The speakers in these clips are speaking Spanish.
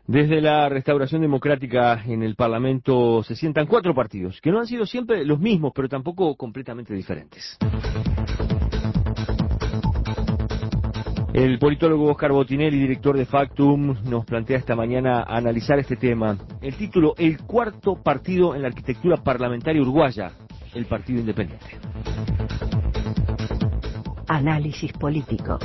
Desde la restauración democrática en el Parlamento se sientan cuatro partidos, que no han sido siempre los mismos, pero tampoco completamente diferentes. El politólogo Oscar Botinelli, director de Factum, nos plantea esta mañana analizar este tema. El título: El cuarto partido en la arquitectura parlamentaria uruguaya, el Partido Independiente. Análisis político.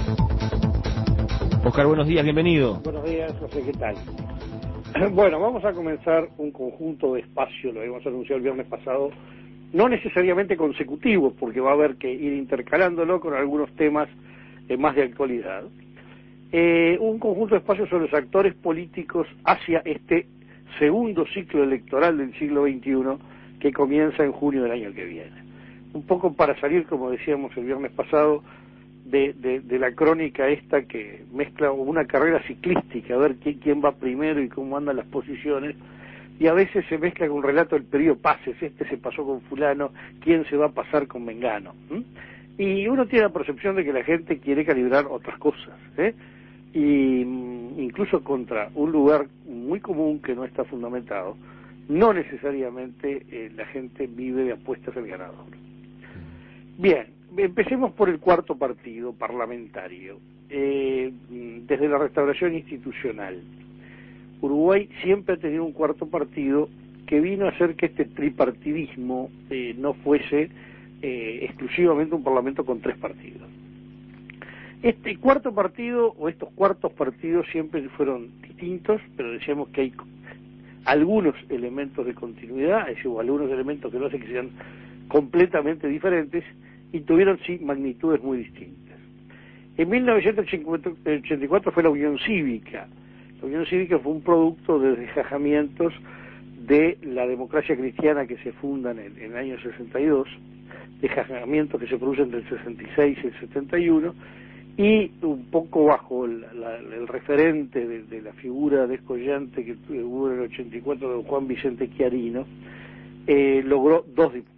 Oscar, buenos días, bienvenido. Buenos días, José, ¿qué tal? Bueno, vamos a comenzar un conjunto de espacios, lo habíamos anunciado el viernes pasado, no necesariamente consecutivos, porque va a haber que ir intercalándolo con algunos temas más de actualidad. Un conjunto de espacios sobre los actores políticos hacia este segundo ciclo electoral del siglo XXI que comienza en junio del año que viene. Un poco para salir, como decíamos el viernes pasado, de la crónica esta que mezcla una carrera ciclística, a ver quién va primero y cómo andan las posiciones, y a veces se mezcla con un relato del periodo pases, este se pasó con fulano, quién se va a pasar con mengano. Y uno tiene la percepción de que la gente quiere calibrar otras cosas, y incluso contra un lugar muy común que no está fundamentado, no necesariamente la gente vive de apuestas al ganador. Bien. Empecemos por el cuarto partido parlamentario. Desde la restauración institucional, Uruguay siempre ha tenido un cuarto partido que vino a hacer que este tripartidismo no fuese exclusivamente un parlamento con tres partidos. Este cuarto partido, o estos cuartos partidos, siempre fueron distintos, pero decíamos que hay algunos elementos de continuidad, es decir, algunos elementos que no hacen que sean completamente diferentes, y tuvieron sí magnitudes muy distintas. En 1984 fue la Unión Cívica. La Unión Cívica fue un producto de desgajamientos de la democracia cristiana que se funda en el año 62, desgajamientos que se producen entre el 66 y el 71, y un poco bajo el referente de la figura descollante que hubo en el 84 de Juan Vicente Chiarino, logró 2 diputados.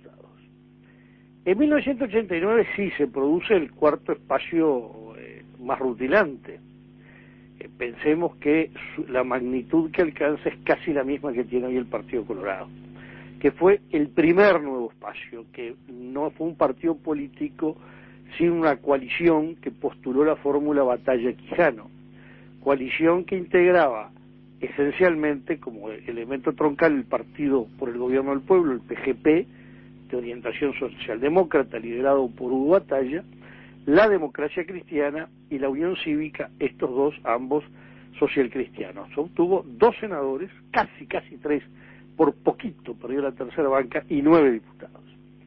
En 1989 sí se produce el cuarto espacio más rutilante. Pensemos que la magnitud que alcanza es casi la misma que tiene hoy el Partido Colorado, que fue el primer nuevo espacio, que no fue un partido político, sino una coalición que postuló la fórmula Batalla-Quijano, coalición que integraba esencialmente como elemento troncal el Partido por el Gobierno del Pueblo, el PGP, de orientación socialdemócrata, liderado por Hugo Batalla, la Democracia Cristiana y la Unión Cívica, estos dos, ambos socialcristianos. Obtuvo 2 senadores, casi 3, por poquito perdió la tercera banca, y 9 diputados.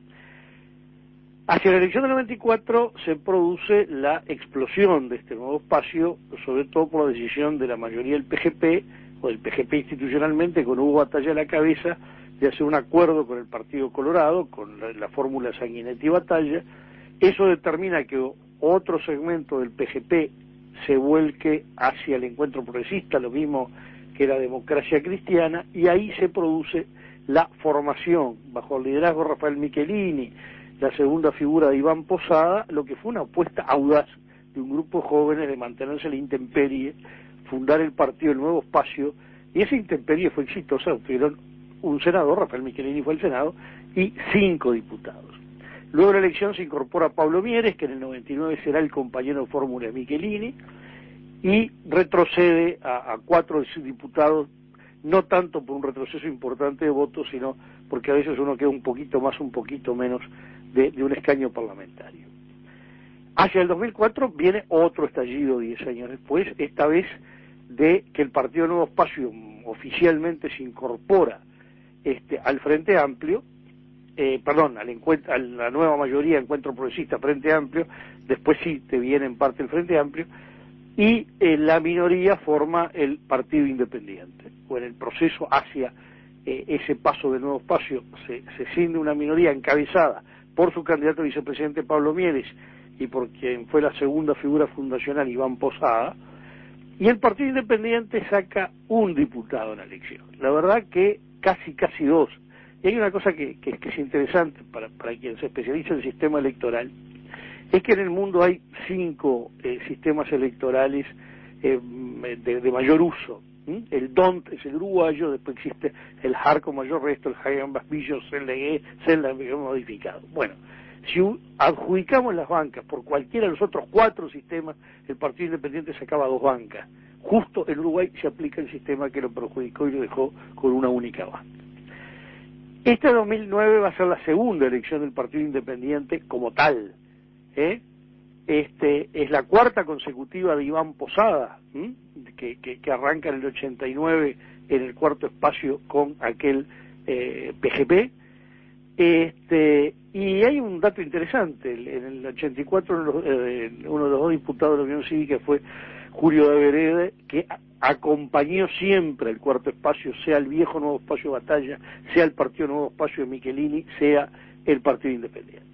Hacia la elección del 94 se produce la explosión de este nuevo espacio, sobre todo por la decisión de la mayoría del PGP, o del PGP institucionalmente, con Hugo Batalla a la cabeza, de hacer un acuerdo con el Partido Colorado, con la fórmula Sanguinetti-Batalla. Eso determina que otro segmento del PGP se vuelque hacia el encuentro progresista, lo mismo que la democracia cristiana, y ahí se produce la formación, bajo el liderazgo de Rafael Michelini, la segunda figura de Iván Posada, lo que fue una apuesta audaz de un grupo de jóvenes de mantenerse a la intemperie, fundar el partido El Nuevo Espacio, y esa intemperie fue exitosa, obtuvieron un senador, Rafael Michelini fue el Senado, y 5 diputados. Luego de la elección se incorpora Pablo Mieres, que en el 99 será el compañero de fórmula de Michelini, y retrocede a 4 diputados, no tanto por un retroceso importante de votos, sino porque a veces uno queda un poquito más, un poquito menos de un escaño parlamentario. Hacia el 2004 viene otro estallido 10 años después, esta vez de que el Partido Nuevo Espacio oficialmente se incorpora al Frente Amplio, a la nueva mayoría, Encuentro Progresista, Frente Amplio, después sí te viene en parte el Frente Amplio, y la minoría forma el Partido Independiente. O en el proceso hacia ese paso del Nuevo Espacio se cinde una minoría encabezada por su candidato a vicepresidente Pablo Mieres y por quien fue la segunda figura fundacional, Iván Posada, y el Partido Independiente saca un diputado en la elección. La verdad que casi 2. Y hay una cosa que es interesante para quien se especializa en el sistema electoral, es que en el mundo hay 5 sistemas electorales de mayor uso. El DONT es el uruguayo, después existe el JAR con mayor resto, el Hagan Basbillo, Celda modificado. Bueno, si adjudicamos las bancas por cualquiera de los otros 4 sistemas, el Partido Independiente sacaba 2 bancas. Justo en Uruguay se aplica el sistema que lo perjudicó y lo dejó con una única banca. Esta 2009 va a ser la segunda elección del Partido Independiente como tal. Es la 4ª consecutiva de Iván Posada, que arranca en el 89 en el 4º espacio con aquel PGP. Y hay un dato interesante. En el 84 uno de los 2 diputados de la Unión Cívica fue Julio de Verede, que acompañó siempre el 4º espacio, sea el viejo Nuevo Espacio Batalla, sea el Partido Nuevo Espacio de Michelini, sea el Partido Independiente.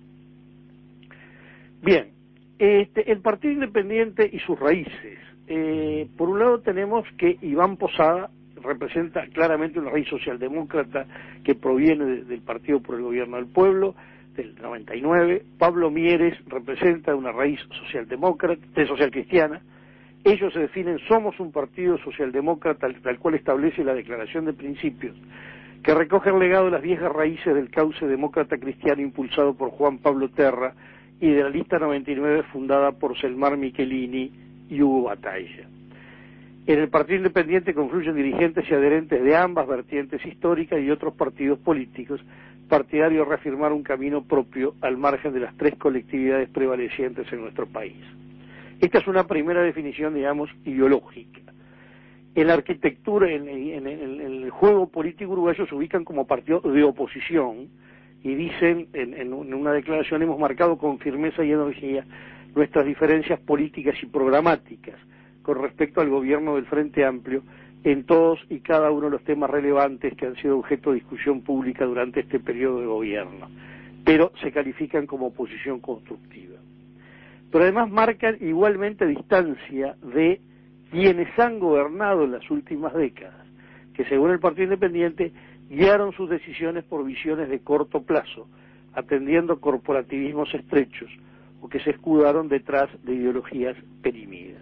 Bien, el Partido Independiente y sus raíces. Por un lado tenemos que Iván Posada representa claramente una raíz socialdemócrata que proviene del Partido por el Gobierno del Pueblo, del 99. Pablo Mieres representa una raíz socialdemócrata, socialcristiana. Ellos se definen, somos un partido socialdemócrata, tal cual establece la Declaración de Principios, que recoge el legado de las viejas raíces del cauce demócrata cristiano impulsado por Juan Pablo Terra y de la lista 99 fundada por Selmar Michelini y Hugo Batalla. En el Partido Independiente confluyen dirigentes y adherentes de ambas vertientes históricas y otros partidos políticos, partidarios de reafirmar un camino propio al margen de las 3 colectividades prevalecientes en nuestro país. Esta es una primera definición, digamos, ideológica. En la arquitectura, en el juego político uruguayo se ubican como partido de oposición y dicen, en una declaración, hemos marcado con firmeza y energía nuestras diferencias políticas y programáticas con respecto al gobierno del Frente Amplio en todos y cada uno de los temas relevantes que han sido objeto de discusión pública durante este periodo de gobierno, pero se califican como oposición constructiva. Pero además marcan igualmente distancia de quienes han gobernado en las últimas décadas, que según el Partido Independiente guiaron sus decisiones por visiones de corto plazo, atendiendo corporativismos estrechos, o que se escudaron detrás de ideologías perimidas.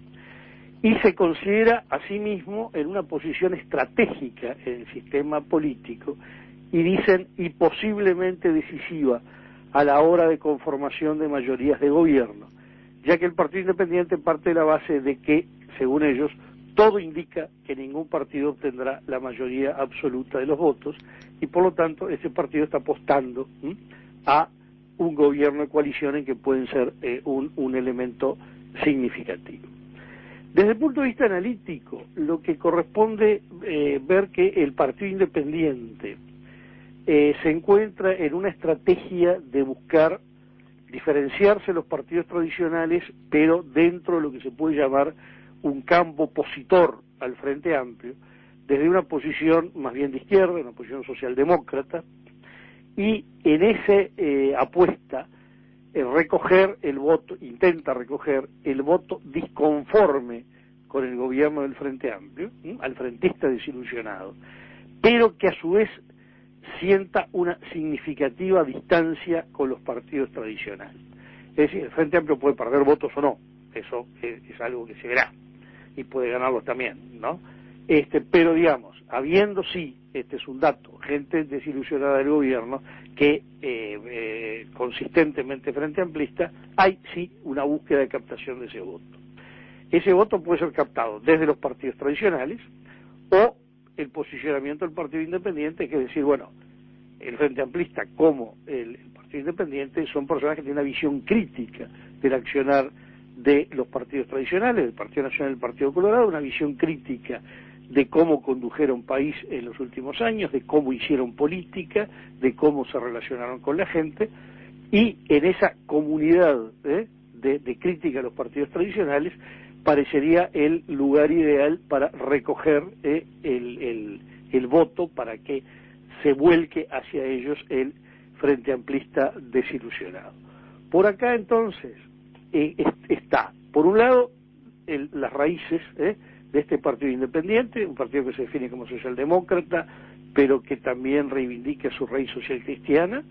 Y se considera a sí mismo en una posición estratégica en el sistema político, y dicen, y posiblemente decisiva a la hora de conformación de mayorías de gobierno, ya que el Partido Independiente parte de la base de que, según ellos, todo indica que ningún partido obtendrá la mayoría absoluta de los votos, y por lo tanto ese partido está apostando a un gobierno de coalición en que pueden ser un elemento significativo. Desde el punto de vista analítico, lo que corresponde ver que el Partido Independiente se encuentra en una estrategia de buscar diferenciarse de los partidos tradicionales, pero dentro de lo que se puede llamar un campo opositor al Frente Amplio, desde una posición más bien de izquierda, una posición socialdemócrata, y en esa apuesta recoger el voto, intenta recoger el voto disconforme con el gobierno del Frente Amplio, al frentista desilusionado, pero que a su vez sienta una significativa distancia con los partidos tradicionales. Es decir, el Frente Amplio puede perder votos o no, eso es algo que se verá, y puede ganarlos también, ¿no? Pero digamos, habiendo sí, este es un dato, gente desilusionada del gobierno que consistentemente frente amplista, hay sí una búsqueda de captación de ese voto. Ese voto puede ser captado desde los partidos tradicionales o el posicionamiento del Partido Independiente, que es decir, bueno, el Frente Amplista como el Partido Independiente son personas que tienen una visión crítica del accionar de los partidos tradicionales, del Partido Nacional y del Partido Colorado, una visión crítica de cómo condujeron país en los últimos años, de cómo hicieron política, de cómo se relacionaron con la gente, y en esa comunidad de crítica a los partidos tradicionales parecería el lugar ideal para recoger el voto, para que se vuelque hacia ellos el Frente Amplista desilusionado. Por acá entonces está, por un lado, las raíces de este partido independiente, un partido que se define como socialdemócrata, pero que también reivindica su raíz social cristiana.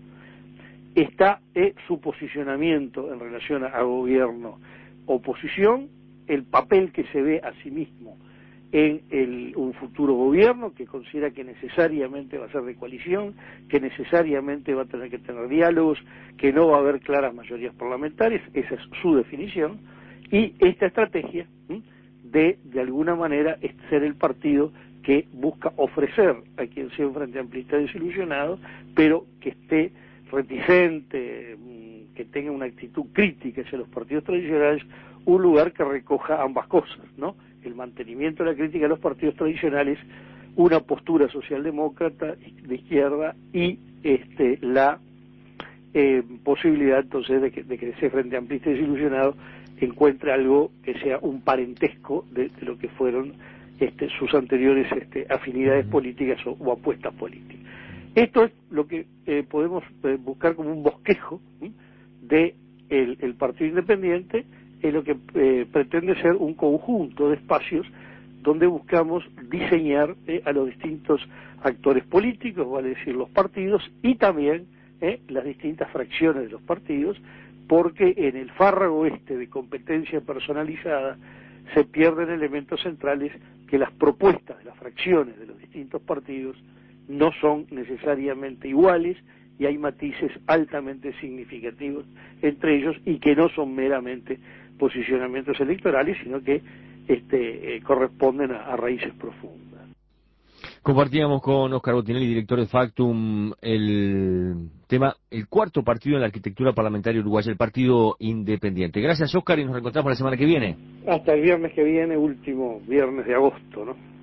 Está su posicionamiento en relación a gobierno-oposición, el papel que se ve a sí mismo en un futuro gobierno, que considera que necesariamente va a ser de coalición, que necesariamente va a tener que tener diálogos, que no va a haber claras mayorías parlamentarias, esa es su definición, y esta estrategia de alguna manera ser el partido que busca ofrecer a quien sea un Frente Amplista desilusionado, pero que esté reticente, que tenga una actitud crítica hacia los partidos tradicionales, un lugar que recoja ambas cosas, ¿no? El mantenimiento de la crítica a los partidos tradicionales, una postura socialdemócrata de izquierda y la posibilidad entonces de que ese Frente Amplista desilusionado encuentre algo que sea un parentesco de lo que fueron sus anteriores afinidades políticas o apuestas políticas. Esto es lo que podemos buscar como un bosquejo de el Partido Independiente, en lo que pretende ser un conjunto de espacios donde buscamos diseñar a los distintos actores políticos, vale decir los partidos, y también las distintas fracciones de los partidos, porque en el fárrago de competencia personalizada se pierden elementos centrales, que las propuestas de las fracciones de los distintos partidos no son necesariamente iguales, y hay matices altamente significativos entre ellos, y que no son meramente posicionamientos electorales, sino que corresponden a raíces profundas. Compartíamos con Óscar Botinelli, director de Factum, el tema, el cuarto partido en la arquitectura parlamentaria uruguaya, el Partido Independiente. Gracias, Óscar, y nos reencontramos la semana que viene. Hasta el viernes que viene, último viernes de agosto, ¿no?